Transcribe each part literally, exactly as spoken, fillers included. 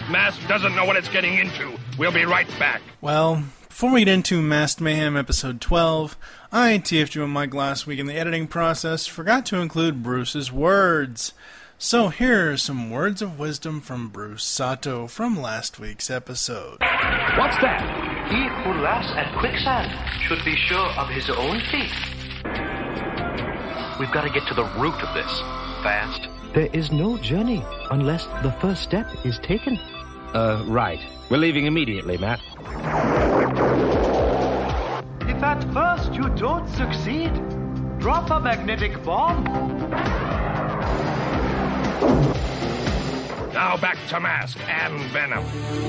Mask doesn't know what it's getting into. We'll be right back. Well, before we get into Masked Mayhem episode twelve, I T F'd you and Mike last week in the editing process, forgot to include Bruce's words. So here are some words of wisdom from Bruce Sato from last week's episode. What's that? He who laughs at quicksand should be sure of his own feet. We've got to get to the root of this. Fast. There is no journey unless the first step is taken. Uh, right. We're leaving immediately, Matt. If at first you don't succeed, drop a magnetic bomb. Now back to Mask and Venom.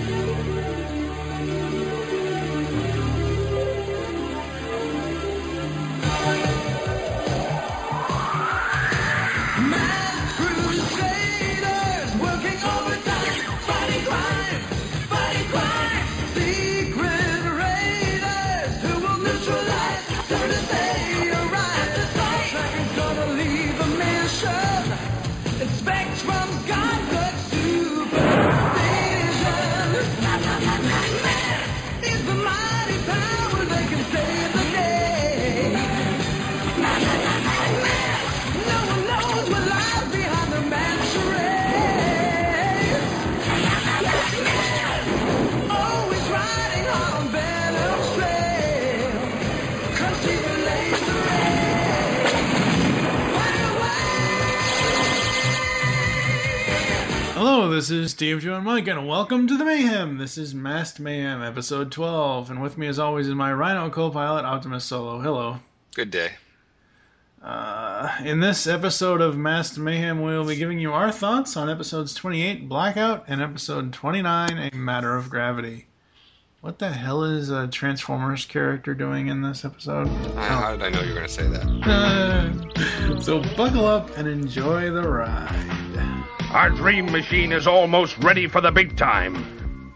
Hello, this is Steve, Joe, and Mike, and welcome to the Mayhem. This is Masked Mayhem, episode twelve, and with me, as always, is my Rhino co-pilot, Optimus Solo. Hello. Good day. Uh, in this episode of Masked Mayhem, we'll be giving you our thoughts on episodes twenty-eight, Blackout, and episode twenty-nine, A Matter of Gravity. What the hell is a Transformers character doing in this episode? I, how did I know you were going to say that? Uh, so buckle up and enjoy the ride. Our dream machine is almost ready for the big time.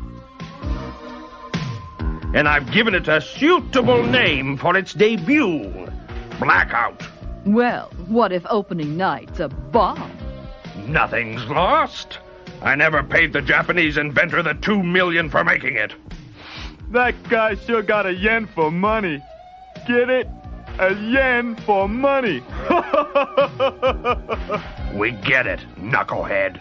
And I've given it a suitable name for its debut. Blackout. Well, what if opening night's a bomb? Nothing's lost. I never paid the Japanese inventor the two million for making it. That guy sure got a yen for money. Get it? A yen for money. We get it, knucklehead.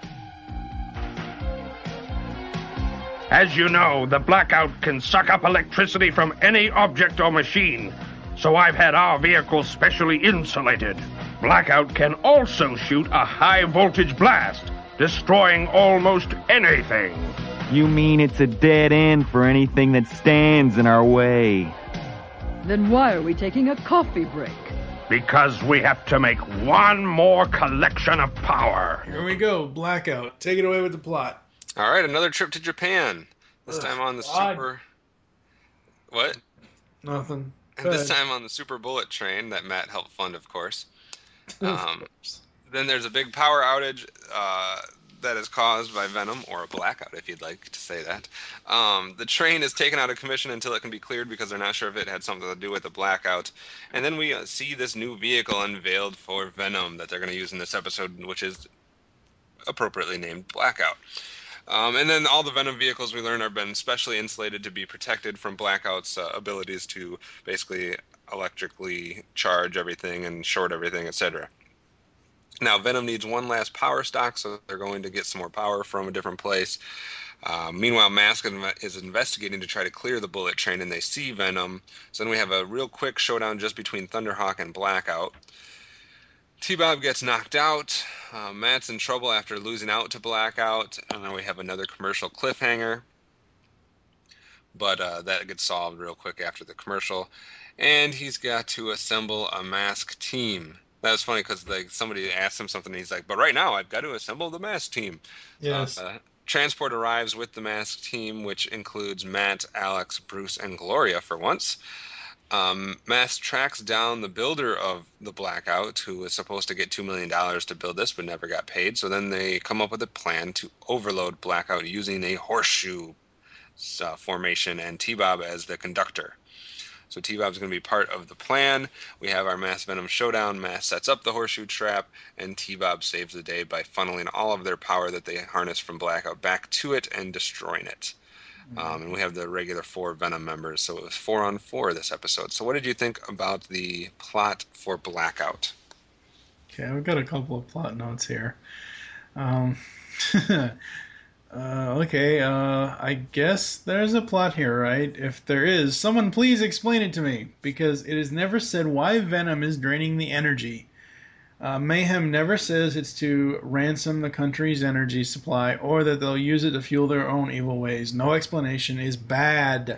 As you know, the Blackout can suck up electricity from any object or machine, so I've had our vehicle specially insulated. Blackout can also shoot a high-voltage blast, destroying almost anything. You mean it's a dead end for anything that stands in our way? Then why are we taking a coffee break? Because we have to make one more collection of power. Here we go, Blackout. Take it away with the plot. All right, another trip to Japan. This Ugh, time on the God. super... What? Nothing. And this time on the Super Bullet train that Matt helped fund, of course. Um, then there's a big power outage uh, that is caused by Venom, or a blackout, if you'd like to say that. Um, the train is taken out of commission until it can be cleared because they're not sure if it had something to do with the blackout. And then we uh, see this new vehicle unveiled for Venom that they're going to use in this episode, which is appropriately named Blackout. Um, and then all the Venom vehicles we learn have been specially insulated to be protected from Blackout's uh, abilities to basically electrically charge everything and short everything, et cetera. Now, Venom needs one last power stock, so they're going to get some more power from a different place. Uh, meanwhile, Mask is investigating to try to clear the bullet train, and they see Venom. So then we have a real quick showdown just between Thunderhawk and Blackout. T-Bob gets knocked out. Uh, Matt's in trouble after losing out to Blackout. And then we have another commercial cliffhanger. But uh, that gets solved real quick after the commercial. And he's got to assemble a Mask team. That was funny because like somebody asked him something, and he's like, but right now I've got to assemble the Mask team. Yes. Uh, transport arrives with the Mask team, which includes Matt, Alex, Bruce, and Gloria for once. Um, Mask tracks down the builder of the Blackout, who was supposed to get two million dollars to build this, but never got paid. So then they come up with a plan to overload Blackout using a horseshoe uh, formation and T-Bob as the conductor. So T-Bob's going to be part of the plan. We have our Mass Venom showdown. Mass sets up the horseshoe trap, and T-Bob saves the day by funneling all of their power that they harness from Blackout back to it and destroying it. Um, and we have the regular four Venom members, so it was four on four this episode. So what did you think about the plot for Blackout? Okay, I've got a couple of plot notes here. Um, uh, okay, uh, I guess there's a plot here, right? If there is, someone please explain it to me, because it is never said why Venom is draining the energy. Uh, Mayhem never says it's to ransom the country's energy supply or that they'll use it to fuel their own evil ways. No explanation is bad.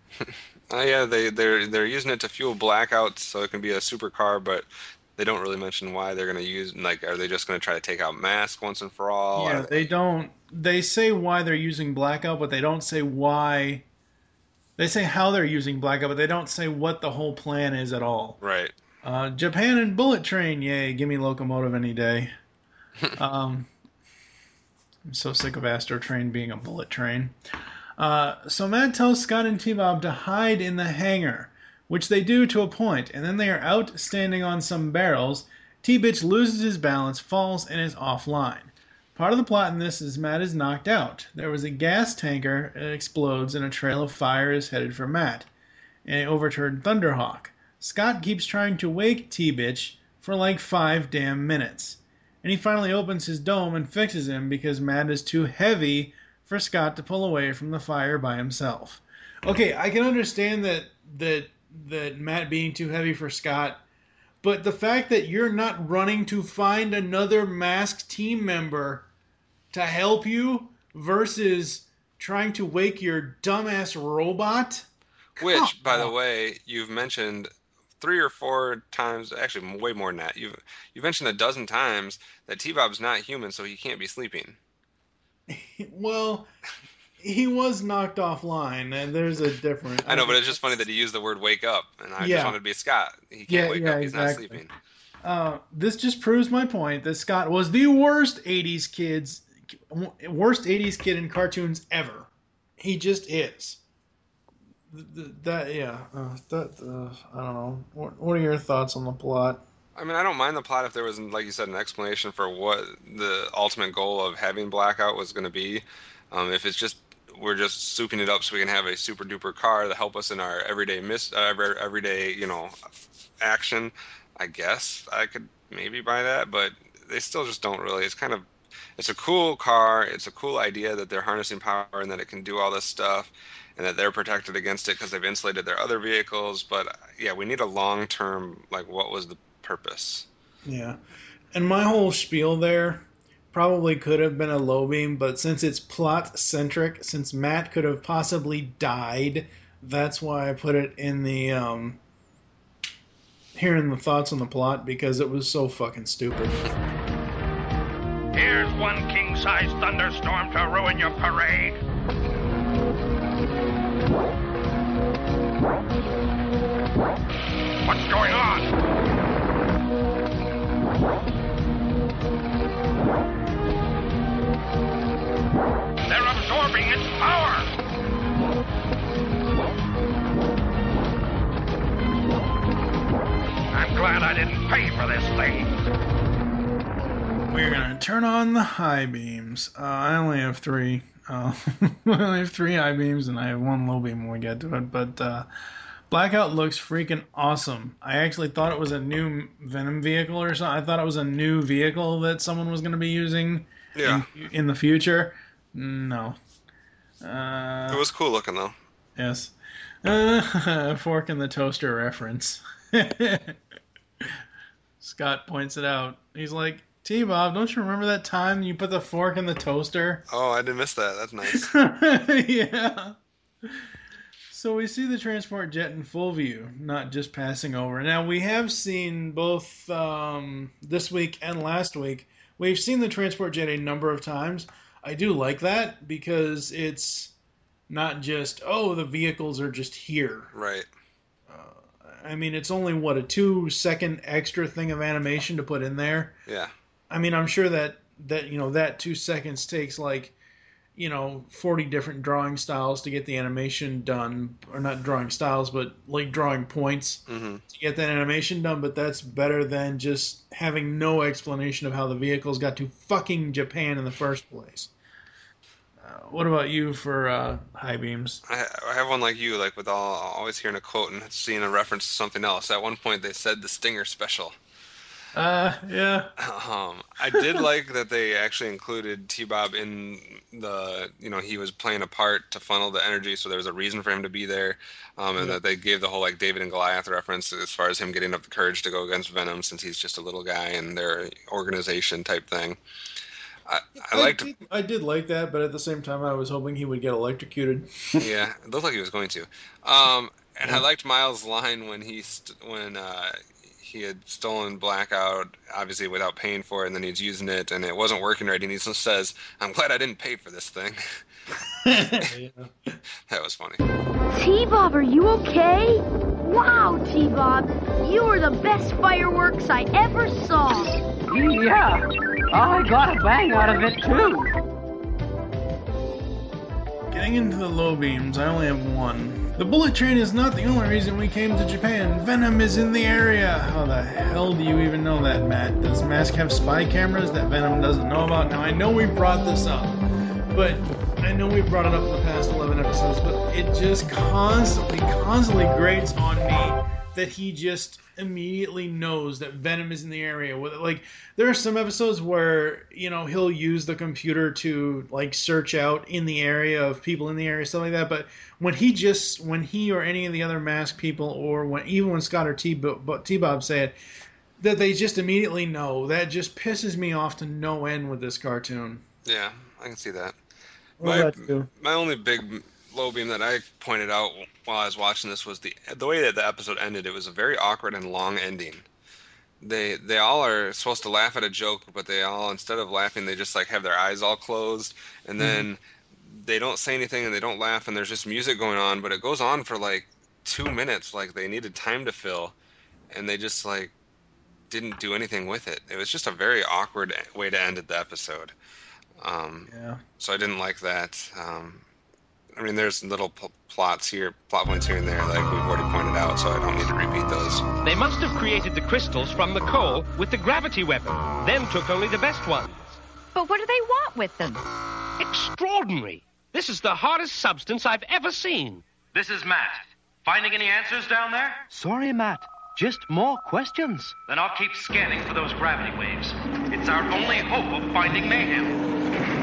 Oh yeah, they they're they're using it to fuel Blackout, so it can be a supercar, but they don't really mention why they're going to use. Like, are they just going to try to take out Mask once and for all? Yeah, they don't. They say why they're using Blackout, but they don't say why. They say how they're using Blackout, but they don't say what the whole plan is at all. Right. Uh, Japan and Bullet Train, yay! Give me Locomotive any day. um, I'm so sick of Astro Train being a bullet train. Uh, so Matt tells Scott and T-Bob to hide in the hangar, which they do to a point, and then they are out standing on some barrels. T-Bitch loses his balance, falls, and is offline. Part of the plot in this is Matt is knocked out. There was a gas tanker, it explodes, and a trail of fire is headed for Matt, and it overturned Thunderhawk. Scott keeps trying to wake T-Bitch for like five damn minutes, and he finally opens his dome and fixes him because Matt is too heavy for Scott to pull away from the fire by himself. Okay, I can understand that that that Matt being too heavy for Scott, but the fact that you're not running to find another masked team member to help you versus trying to wake your dumbass robot. Which, by the way, you've mentioned three or four times, actually way more than that. You've you've mentioned a dozen times that T-Bob's not human, so he can't be sleeping. Well, he was knocked offline, and there's a difference. I know, but it's just funny that he used the word "wake up," and I Yeah. just wanted to be Scott. He can't Yeah, wake yeah, up; he's exactly. not sleeping. Uh, this just proves my point that Scott was the worst eighties kids, worst eighties kid in cartoons ever. He just is. Th- That yeah, uh, that uh, I don't know. What, what are your thoughts on the plot? I mean, I don't mind the plot if there was, like you said, an explanation for what the ultimate goal of having Blackout was going to be. Um, if it's just we're just souping it up so we can have a super duper car to help us in our everyday miss, uh, every- everyday you know action, I guess I could maybe buy that. But they still just don't really. It's kind of it's a cool car. It's a cool idea that they're harnessing power and that it can do all this stuff, and that they're protected against it because they've insulated their other vehicles. But yeah, we need a long term, like, what was the purpose? Yeah, and my whole spiel there probably could have been a low beam, but since it's plot centric, since Matt could have possibly died, that's why I put it in the um, hearing the thoughts on the plot because it was so fucking stupid. Here's one king-size thunderstorm to ruin your parade. What's going on? They're absorbing its power! I'm glad I didn't pay for this thing. We're gonna turn on the high beams. Uh, I only have three. Uh, I only have three high beams, and I have one low beam when we get to it. But uh, Blackout looks freaking awesome. I actually thought it was a new Venom vehicle or something. I thought it was a new vehicle that someone was going to be using Yeah. in, in the future. No. Uh, It was cool looking though. Yes. Uh, fork in the toaster reference. Scott points it out. He's like, T-Bob, don't you remember that time you put the fork in the toaster? Oh, I didn't miss that. That's nice. Yeah. So we see the transport jet in full view, not just passing over. Now, we have seen both um, this week and last week, we've seen the transport jet a number of times. I do like that because it's not just, oh, the vehicles are just here. Right. Uh, I mean, it's only, what, a two-second extra thing of animation to put in there? Yeah. I mean, I'm sure that, that you know, that two seconds takes, like, you know, forty different drawing styles to get the animation done, or not drawing styles, but like drawing points Mm-hmm. to get that animation done, but that's better than just having no explanation of how the vehicles got to fucking Japan in the first place. Uh, what about you for uh, high beams? I, I have one like you, like with all always hearing a quote and seeing a reference to something else. At one point, they said the Stinger special. Uh, yeah. Um, I did like that they actually included T-Bob in the, you know, he was playing a part to funnel the energy, so there was a reason for him to be there, um, and Yeah. that they gave the whole, like, David and Goliath reference as far as him getting up the courage to go against Venom since he's just a little guy and their organization type thing. I, I liked, did, I did like that, but at the same time, I was hoping he would get electrocuted. yeah, it looked like he was going to. Um, and I liked Miles' line when he, st- when, uh, he had stolen Blackout, obviously without paying for it, and then he's using it, and it wasn't working right, and he just says, I'm glad I didn't pay for this thing. Yeah. That was funny. T-Bob, are you okay? Wow, T-Bob, you are the best fireworks I ever saw. Yeah, I got a bang out of it, too. Getting into the low beams, I only have one. The bullet train is not the only reason we came to Japan. Venom is in the area. How the hell do you even know that, Matt? Does Mask have spy cameras that Venom doesn't know about? Now, I know we brought this up, but I know we brought it up in the past eleven episodes, but it just constantly, constantly grates on me that he just immediately knows that Venom is in the area. Like, there are some episodes where, you know, he'll use the computer to, like, search out in the area of people in the area, stuff like that, but when he just, when he or any of the other masked people, or when even when Scott or T-Bob say it, that they just immediately know, that just pisses me off to no end with this cartoon. Yeah, I can see that. What My, about you? my only big low beam that I pointed out while I was watching this was the the way that the episode ended. It was a very awkward and long ending. They they all are supposed to laugh at a joke, but they all, instead of laughing, they just like have their eyes all closed, and then mm-hmm. they don't say anything and they don't laugh, and there's just music going on, but it goes on for like two minutes, like they needed time to fill, and they just like didn't do anything with it. It was just a very awkward way to end the episode. Um, yeah. So I didn't like that. Um, I mean, there's little pl- plots here, plot points here and there, like we've already pointed out, so I don't need to repeat those. They must have created the crystals from the coal with the gravity weapon, then took only the best ones. But what do they want with them? Extraordinary. This is the hardest substance I've ever seen. This is Matt. Finding any answers down there? Sorry, Matt. Just more questions. Then I'll keep scanning for those gravity waves. It's our only hope of finding mayhem.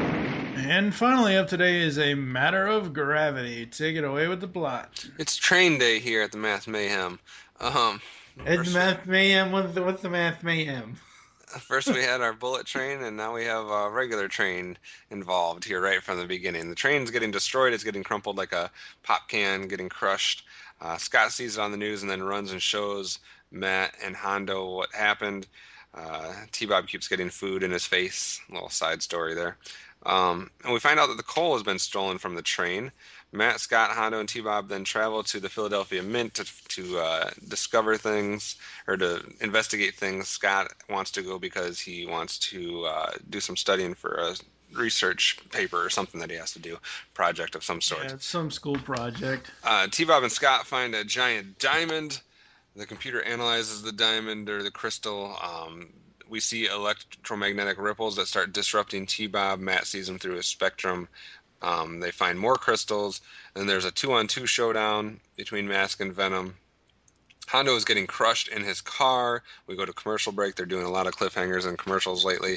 And finally up today is A Matter of Gravity. Take it away with the plot. It's train day here at the Math Mayhem. Um, It's the Math Mayhem. What's the, what's the Math Mayhem? First we had our bullet train, and now we have a regular train involved here right from the beginning. The train's getting destroyed. It's getting crumpled like a pop can, getting crushed. Uh, Scott sees it on the news and then runs and shows Matt and Hondo what happened. Uh, T-Bob keeps getting food in his face. A little side story there. Um, and we find out that the coal has been stolen from the train. Matt, Scott, Hondo, and T-Bob then travel to the Philadelphia Mint to, to uh, discover things, or to investigate things. Scott wants to go because he wants to uh, do some studying for a research paper or something that he has to do, project of some sort. Yeah, it's some school project. Uh, T-Bob and Scott find a giant diamond. The computer analyzes the diamond or the crystal. Um, we see electromagnetic ripples that start disrupting T-Bob. Matt sees them through his spectrum. Um, they find more crystals. Then there's a two-on-two showdown between Mask and Venom. Hondo is getting crushed in his car. We go to commercial break. They're doing a lot of cliffhangers and commercials lately.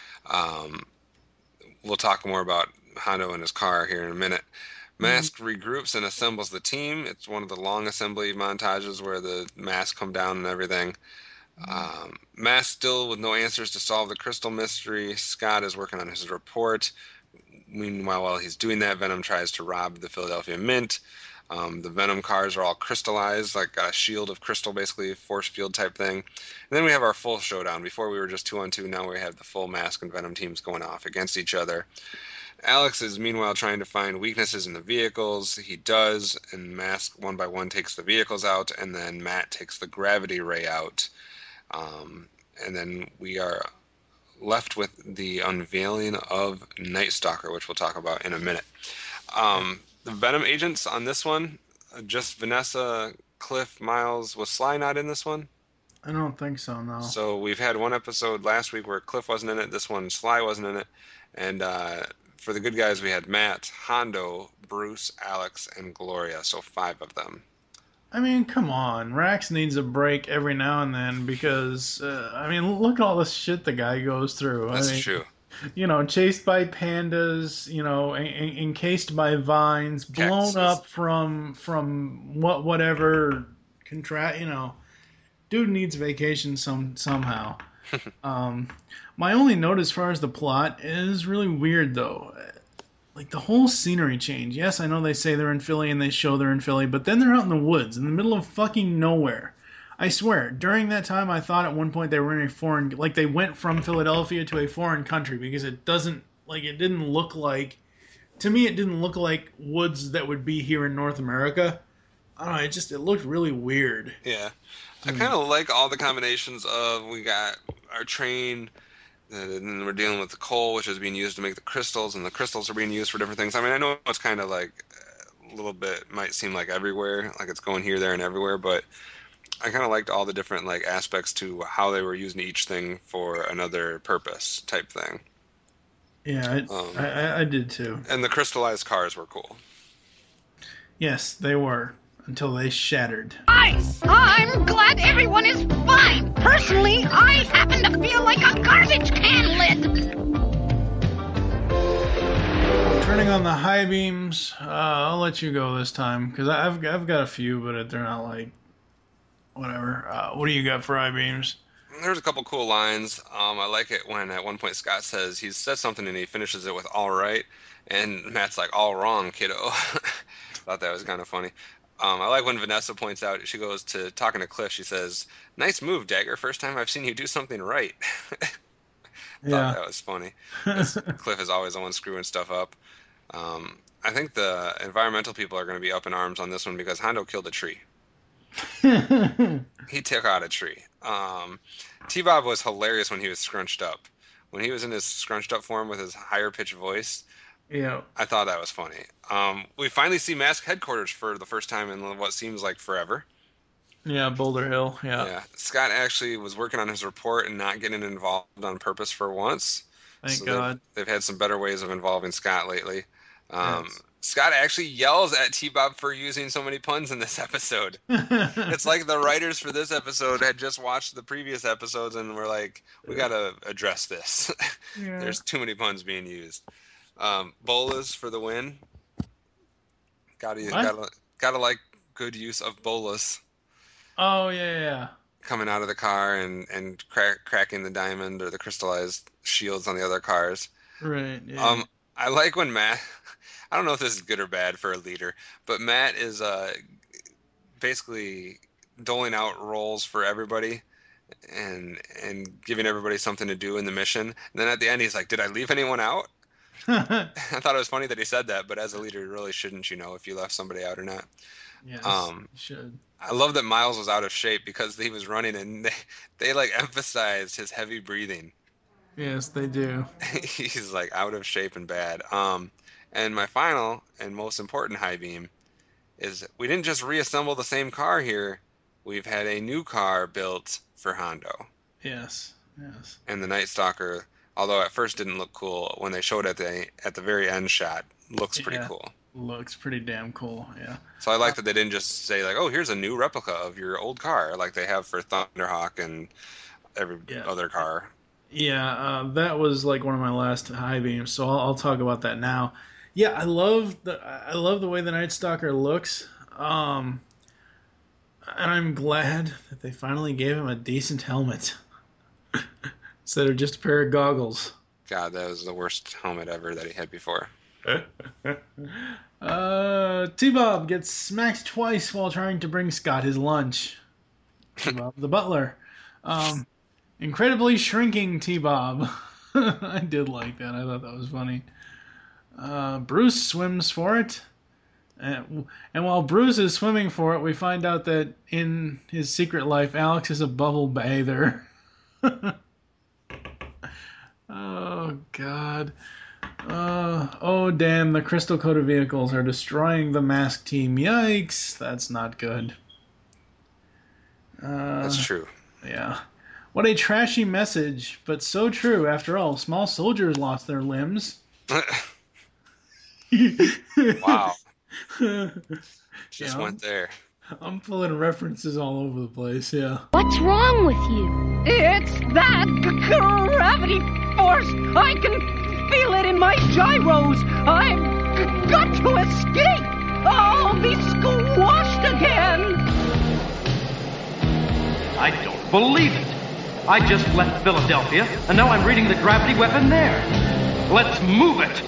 Um, we'll talk more about Hondo and his car here in a minute. Mask mm-hmm. regroups and assembles the team. It's one of the long assembly montages where the masks come down and everything. Um, Mask still with no answers to solve the crystal mystery. Scott is working on his report. Meanwhile, while he's doing that, Venom tries to rob the Philadelphia Mint. Um, the Venom cars are all crystallized, like a shield of crystal, basically, force field type thing. And then we have our full showdown. Before we were just two on two, now we have the full Mask and Venom teams going off against each other. Alex is meanwhile trying to find weaknesses in the vehicles. He does, and Mask one by one takes the vehicles out, and then Matt takes the gravity ray out. Um, and then we are left with the unveiling of Night Stalker, which we'll talk about in a minute. Um, the Venom agents on this one, just Vanessa, Cliff, Miles. Was Sly not in this one? I don't think so, no. So we've had one episode last week where Cliff wasn't in it. This one, Sly wasn't in it. And uh, for the good guys, we had Matt, Hondo, Bruce, Alex, and Gloria. So five of them. I mean, come on. Rax needs a break every now and then because, uh, I mean, look at all the shit the guy goes through. That's I mean, true. You know, chased by pandas, you know, en- en- encased by vines, blown Cactuses. up from from what whatever contra- you know. Dude needs vacation some somehow. um, my only note as far as the plot is really weird though. Like the whole scenery change. Yes, I know they say they're in Philly and they show they're in Philly, but then they're out in the woods in the middle of fucking nowhere. I swear, during that time I thought at one point they were in a foreign, like they went from Philadelphia to a foreign country because it doesn't, like it didn't look like, to me it didn't look like woods that would be here in North America. I don't know, it just, it looked really weird. Yeah. I kind of like all the combinations of, we got our train, and then we're dealing with the coal, which is being used to make the crystals, and the crystals are being used for different things. I mean, I know it's kind of like a little bit, might seem like everywhere, like it's going here, there, and everywhere, but I kind of liked all the different like aspects to how they were using each thing for another purpose type thing. Yeah, I, Um, I, I did too. And the crystallized cars were cool. Yes, they were, until they shattered. Nice! I'm glad everyone is fine. Personally, I happen to feel like a garbage can lid. Turning on the high beams, uh, I'll let you go this time, because I've, I've got a few, but they're not like, whatever. Uh, what do you got for high beams? There's a couple cool lines. Um, I like it when at one point Scott says, he says something and he finishes it with all right, and Matt's like, all wrong, kiddo. Thought that was kind of funny. Um, I like when Vanessa points out, she goes to talking to Cliff, she says, nice move, Dagger. First time I've seen you do something right. Yeah. Thought that was funny. 'Cause Cliff is always the one screwing stuff up. Um, I think the environmental people are going to be up in arms on this one because Hondo killed a tree. He took out a tree. Um, T-Bob was hilarious when he was scrunched up. When he was in his scrunched up form with his higher pitched voice, Yeah. I thought that was funny. Um, we finally see Mask headquarters for the first time in what seems like forever. Yeah, Boulder Hill, yeah. Yeah. Scott actually was working on his report and not getting involved on purpose for once. Thank So God. They've, they've had some better ways of involving Scott lately. Um, Yes. Scott actually yells at T-Bob for using so many puns in this episode. It's like the writers for this episode had just watched the previous episodes and were like, we got to address this. Yeah. There's too many puns being used. Um, bolas for the win. Gotta, What? gotta, gotta like good use of bolas Oh, yeah, yeah. coming out of the car and, and crack, cracking the diamond or the crystallized shields on the other cars. Right, yeah. Um, I like when Matt, I don't know if this is good or bad for a leader, but Matt is uh, basically doling out roles for everybody and and giving everybody something to do in the mission. And then at the end, he's like, did I leave anyone out? I thought it was funny that he said that, but as a leader, really shouldn't you know if you left somebody out or not? Yes, Um, you should. I love that Miles was out of shape because he was running and they, they like emphasized his heavy breathing. Yes, they do. He's like out of shape and bad. Um, and my final and most important high beam is we didn't just reassemble the same car here. We've had a new car built for Hondo. Yes, yes. And the Night Stalker, although at first didn't look cool, when they showed at the at the very end shot, looks pretty Yeah. cool. Looks pretty damn cool, yeah. So I like that they didn't just say like, "Oh, here's a new replica of your old car," like they have for Thunderhawk and every Yeah. other car. Yeah, uh, that was like one of my last high beams, so I'll, I'll talk about that now. Yeah, I love the I love the way the Night Stalker looks, um, and I'm glad that they finally gave him a decent helmet instead of just a pair of goggles. God, that was the worst helmet ever that he had before. uh, T-Bob gets smacked twice while trying to bring Scott his lunch. T-Bob, the butler. Um, incredibly shrinking T-Bob. I did like that. I thought that was funny. Uh, Bruce swims for it. And, and while Bruce is swimming for it, we find out that in his secret life, Alex is a bubble bather. Oh, God. Uh, oh, damn, the crystal-coated vehicles are destroying the mask team. Yikes, that's not good. Uh, That's true. Yeah. What a trashy message, but so true. After all, small soldiers lost their limbs. Wow. Just Yeah, went there. I'm pulling references all over the place, yeah. What's wrong with you? It's that g- gravity force. I can feel it in my gyros. I've g- got to escape. I'll be squashed again. I don't believe it. I just left Philadelphia, and now I'm reading the gravity weapon there. Let's move it.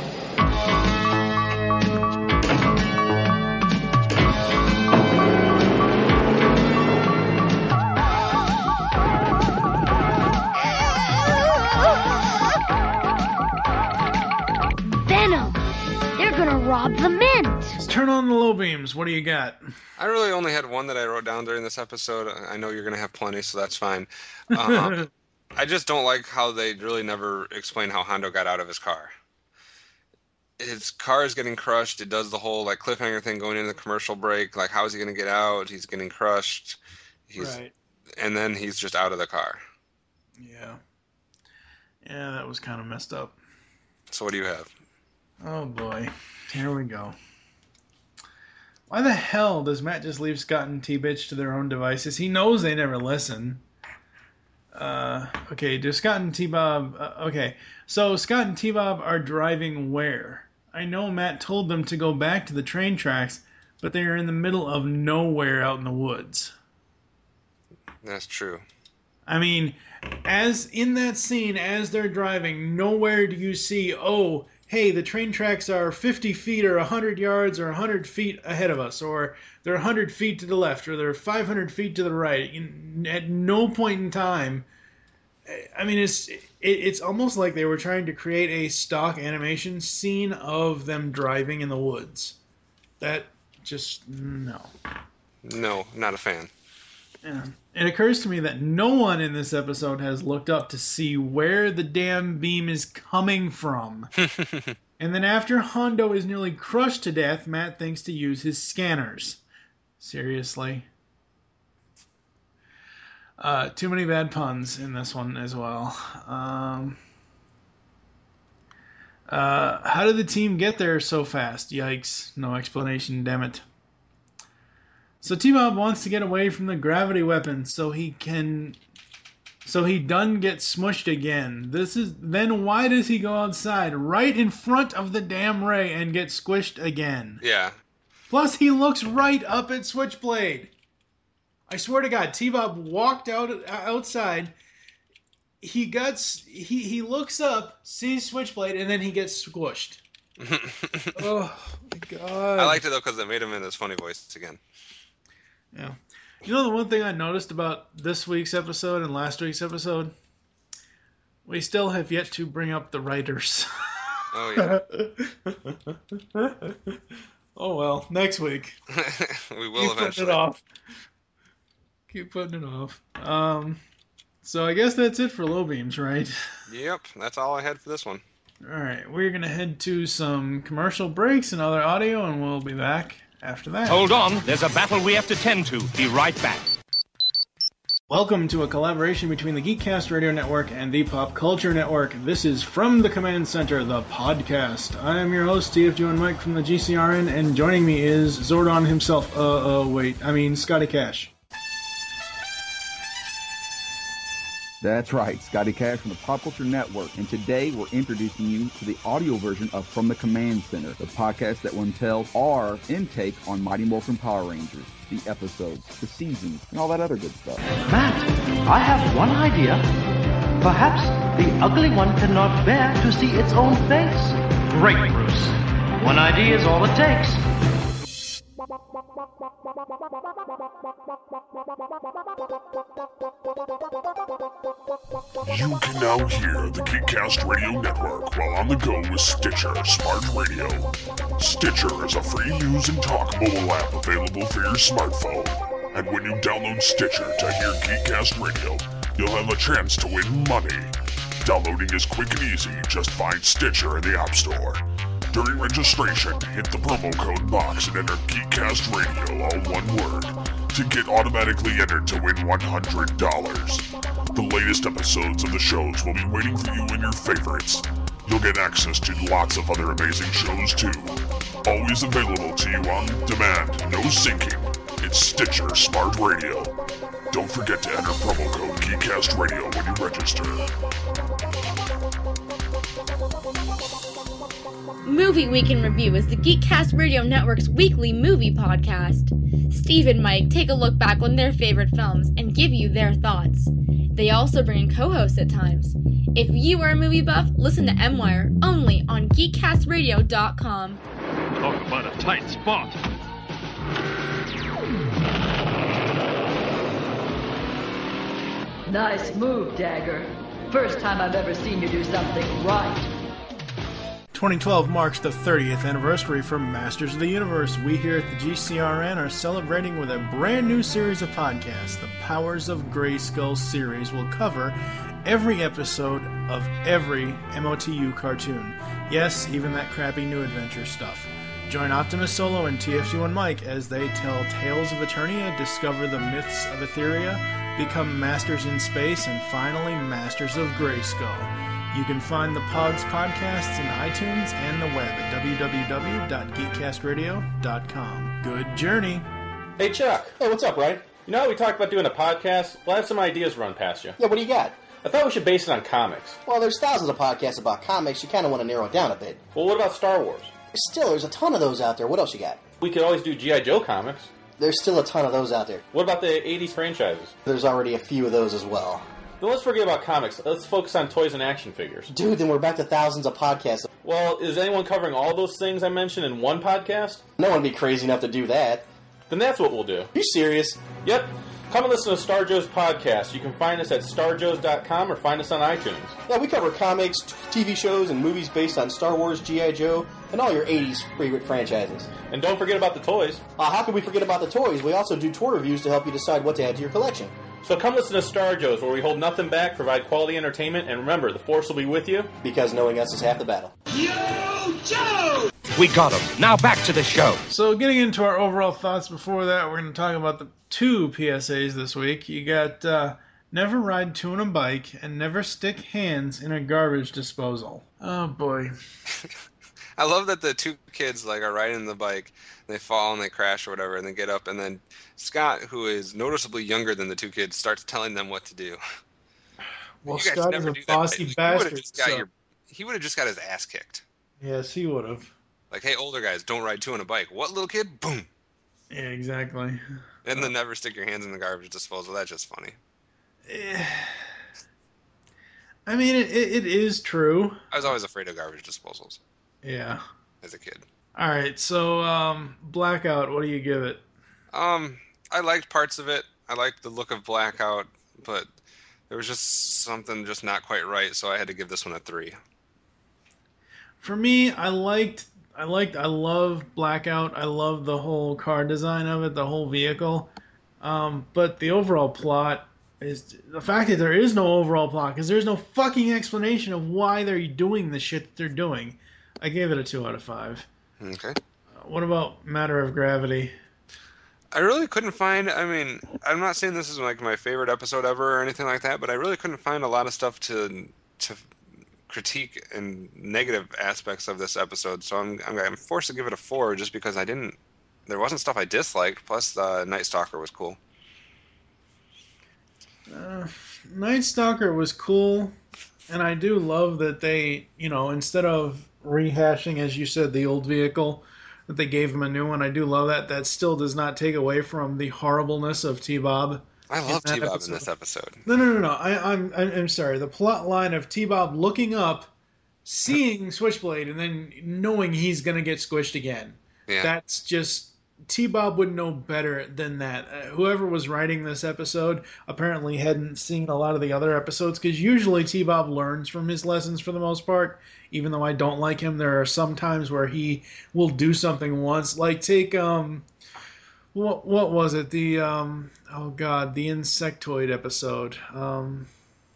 Venom! They're gonna rob the mint! Let's turn on the low beams. What do you got? I really only had one that I wrote down during this episode. I know you're going to have plenty, so that's fine. Um, I just don't like how they really never explain how Hondo got out of his car. His car is getting crushed. It does the whole like cliffhanger thing going into the commercial break. Like, how is he going to get out? He's getting crushed. He's, Right. And then he's just out of the car. Yeah. Yeah, that was kind of messed up. So what do you have? Oh, boy. Here we go. Why the hell does Matt just leave Scott and T-Bitch to their own devices? He knows they never listen. Uh, okay, do Scott and T-Bob... Uh, okay, so Scott and T-Bob are driving where? I know Matt told them to go back to the train tracks, but they are in the middle of nowhere out in the woods. That's true. I mean, as in that scene, as they're driving, nowhere do you see, oh, hey, the train tracks are fifty feet or one hundred yards or one hundred feet ahead of us, or they're one hundred feet to the left, or they're five hundred feet to the right. At no point in time, I mean, it's it, it's almost like they were trying to create a stock animation scene of them driving in the woods. That just, no. No, not a fan. Yeah. It occurs to me that no one in this episode has looked up to see where the damn beam is coming from. And then after Hondo is nearly crushed to death, Matt thinks to use his scanners. Seriously. Uh, too many bad puns in this one as well. Um, uh, how did the team get there so fast? Yikes. No explanation, damn it. So T-Bob wants to get away from the gravity weapon so he can... So he done get smushed again. This is... Then why does he go outside right in front of the damn ray and get squished again? Yeah. Plus he looks right up at Switchblade. I swear to God, T-Bob walked out outside. He gets... He, he looks up, sees Switchblade, and then he gets squished. Oh, my God. I liked it, though, because it made him in his funny voice again. Yeah. You know the one thing I noticed about this week's episode and last week's episode? We still have yet to bring up the writers. Oh, yeah. Oh, well. Next week. We will Keep eventually. putting it off. Keep putting it off. Um, so I guess that's it for low beams, right? Yep, that's all I had for this one. All right. We're going to head to some commercial breaks and other audio, and we'll be back after that. Hold on, there's a battle we have to tend to. Be right back. Welcome to a collaboration between the Geekcast Radio Network and the Pop Culture Network. This is From the Command Center, the podcast. I am your host, T F J and Mike from the G C R N, and joining me is Zordon himself. Uh, uh, wait, I mean Scotty Cash. That's right, Scotty Cash from the Pop Culture Network, and today we're introducing you to the audio version of From the Command Center, the podcast that will entail our intake on Mighty Morphin Power Rangers, the episodes, the seasons, and all that other good stuff. Matt, I have one idea. Perhaps the ugly one cannot bear to see its own face. Great, Bruce. One idea is all it takes. You can now hear the Geekcast Radio Network while on the go with Stitcher Smart Radio. Stitcher is a free-use and talk mobile app available for your smartphone. And when you download Stitcher to hear Geekcast Radio, you'll have a chance to win money. Downloading is quick and easy. Just find Stitcher in the App Store. During registration, hit the promo code BOX and enter GeekCast Radio, all one word, to get automatically entered to win one hundred dollars. The latest episodes of the shows will be waiting for you in your favorites. You'll get access to lots of other amazing shows too. Always available to you on demand, no syncing. It's Stitcher Smart Radio. Don't forget to enter promo code GeekCast Radio when you register. Movie Week in Review is the Geekcast Radio Network's weekly movie podcast. Steve and Mike take a look back on their favorite films and give you their thoughts. They also bring in co-hosts at times. If you are a movie buff, listen to M-Wire only on geek cast radio dot com. Talk about a tight spot. Nice move, Dagger. First time I've ever seen you do something right. twenty twelve marks the thirtieth anniversary for Masters of the Universe. We here at the G C R N are celebrating with a brand new series of podcasts. The Powers of Grayskull series will cover every episode of every M O T U cartoon. Yes, even that crappy New Adventure stuff. Join Optimus Solo and T F T one Mike as they tell tales of Eternia, discover the myths of Etheria, become masters in space, and finally masters of Grayskull. You can find the Pogs podcasts in iTunes and the web at w w w dot geek cast radio dot com. Good journey. Hey, Chuck. Hey, what's up, Ryan? You know how we talked about doing a podcast? Well, I have some ideas run past you. Yeah, what do you got? I thought we should base it on comics. Well, there's thousands of podcasts about comics. You kind of want to narrow it down a bit. Well, what about Star Wars? Still, there's a ton of those out there. What else you got? We could always do G I. Joe comics. There's still a ton of those out there. What about the eighties franchises? There's already a few of those as well. Then let's forget about comics. Let's focus on toys and action figures. Dude, then we're back to thousands of podcasts. Well, is anyone covering all those things I mentioned in one podcast? No one would be crazy enough to do that. Then that's what we'll do. You serious? Yep. Come and listen to Star Joe's podcast. You can find us at star joes dot com or find us on iTunes. Yeah, we cover comics, T V shows, and movies based on Star Wars, G I. Joe, and all your eighties favorite franchises. And don't forget about the toys. Uh, how could we forget about the toys? We also do toy reviews to help you decide what to add to your collection. So come listen to Star Joe's, where we hold nothing back, provide quality entertainment, and remember, the Force will be with you. Because knowing us is half the battle. Yo, Joe! We got him. Now back to the show. So getting into our overall thoughts before that, we're going to talk about the two P S As this week. You got uh, never ride two on a bike and never stick hands in a garbage disposal. Oh, boy. I love that the two kids like are riding the bike, they fall and they crash or whatever, and they get up, and then Scott, who is noticeably younger than the two kids, starts telling them what to do. Well, Scott is a bossy bastard. So. Your, he would have just got his ass kicked. Yes, he would have. Like, hey, older guys, don't ride two on a bike. What, little kid? Boom. Yeah, exactly. And then never stick your hands in the garbage disposal. That's just funny. I mean, it, it, it is true. I was always afraid of garbage disposals. Yeah. As a kid. All right, so um, Blackout, what do you give it? Um, I liked parts of it. I liked the look of Blackout, but there was just something just not quite right, so I had to give this one a three. For me, I liked, I liked, I love Blackout. I love the whole car design of it, the whole vehicle. Um, but the overall plot is the fact that there is no overall plot because there's no fucking explanation of why they're doing the shit that they're doing. I gave it a two out of five. Okay. Uh, what about Matter of Gravity? I really couldn't find, I mean, I'm not saying this is like my favorite episode ever or anything like that, but I really couldn't find a lot of stuff to to critique and negative aspects of this episode, so I'm, I'm I'm forced to give it a four just because I didn't, there wasn't stuff I disliked, plus uh, Night Stalker was cool. Uh, Night Stalker was cool, and I do love that they, you know, instead of rehashing, as you said, the old vehicle, that they gave him a new one. I do love that. That still does not take away from the horribleness of T-Bob. I love T-Bob in this episode. No, no, no, no. I, I'm, I'm sorry. The plot line of T-Bob looking up, seeing Switchblade, and then knowing he's going to get squished again. Yeah. That's just... T-Bob would know better than that. Uh, whoever was writing this episode apparently hadn't seen a lot of the other episodes, because usually T-Bob learns from his lessons for the most part. Even though I don't like him, there are some times where he will do something once. Like, take, um... What what was it? The, um... Oh, God, the Insectoid episode. Um...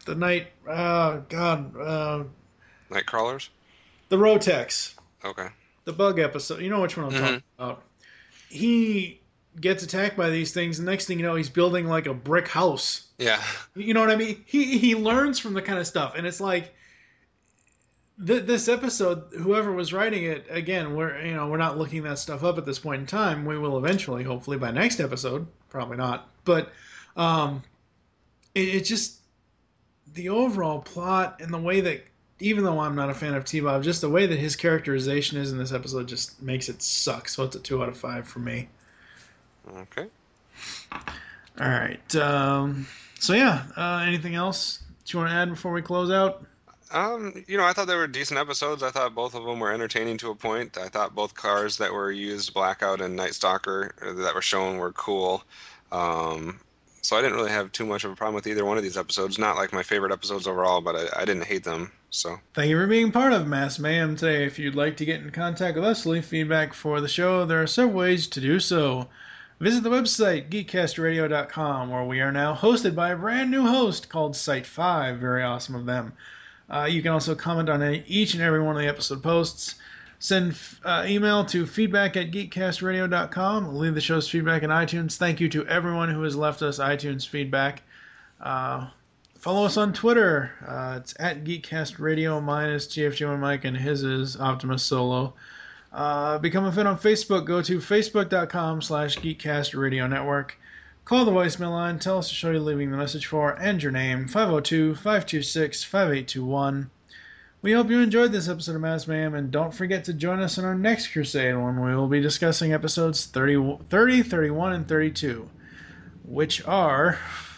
the night, uh, God, uh, Night crawlers? The Rotex. Okay. The bug episode. You know which one I'm mm-hmm. talking about. He gets attacked by these things, and next thing you know, he's building like a brick house. Yeah. You know what I mean? He he learns from the kind of stuff, and it's like th- this episode. Whoever was writing it, again, we're you know we're not looking that stuff up at this point in time. We will eventually, hopefully, by next episode. Probably not, but um, it, it just the overall plot and the way that, even though I'm not a fan of T-Bob, just the way that his characterization is in this episode just makes it suck. So it's a two out of five for me. Okay. All right. Um, so yeah, uh, anything else that you want to add before we close out? Um, you know, I thought they were decent episodes. I thought both of them were entertaining to a point. I thought both cars that were used, Blackout and Night Stalker, that were shown were cool. Um, so I didn't really have too much of a problem with either one of these episodes. Not like my favorite episodes overall, but I, I didn't hate them. So thank you for being part of Mass Mayhem today. If you'd like to get in contact with us, leave feedback for the show, there are several ways to do so. Visit the website, geek cast radio dot com, where we are now hosted by a brand new host called Site five. Very awesome of them. Uh, you can also comment on any, each and every one of the episode posts. Send uh, email to feedback at geek cast radio dot com. Leave the show's feedback in iTunes. Thank you to everyone who has left us iTunes feedback. Uh, follow us on Twitter. Uh, it's at geekcastradio. Mine is T F G one Mike, and his is Optimus Solo. Uh, become a fan on Facebook. Go to facebook dot com slash geekcast radio network. Call the voicemail line. Tell us the show you're leaving the message for and your name. five oh two, five two six, five eight two one. We hope you enjoyed this episode of Mass Mayhem, and don't forget to join us in our next crusade when we will be discussing episodes thirty, thirty, thirty-one, and thirty-two, which are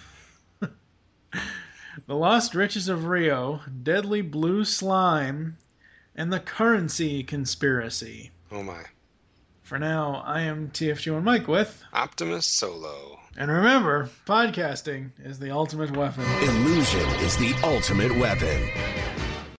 The Lost Riches of Rio, Deadly Blue Slime, and The Currency Conspiracy. Oh my. For now, I am T F G one Mike with Optimus Solo. And remember, podcasting is the ultimate weapon. Illusion is the ultimate weapon.